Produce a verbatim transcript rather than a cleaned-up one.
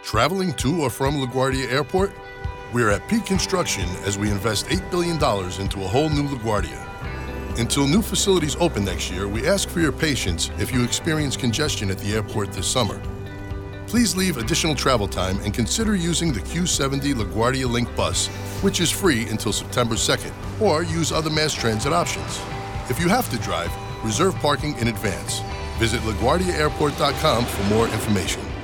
Traveling to or from LaGuardia Airport? We're at peak construction as we invest eight billion dollars into a whole new LaGuardia. Until new facilities open next year, we ask for your patience if you experience congestion at the airport this summer. Please leave additional travel time and consider using the Q seventy LaGuardia Link bus, which is free until September second, or use other mass transit options. If you have to drive, reserve parking in advance. Visit LaGuardia Airport dot com for more information.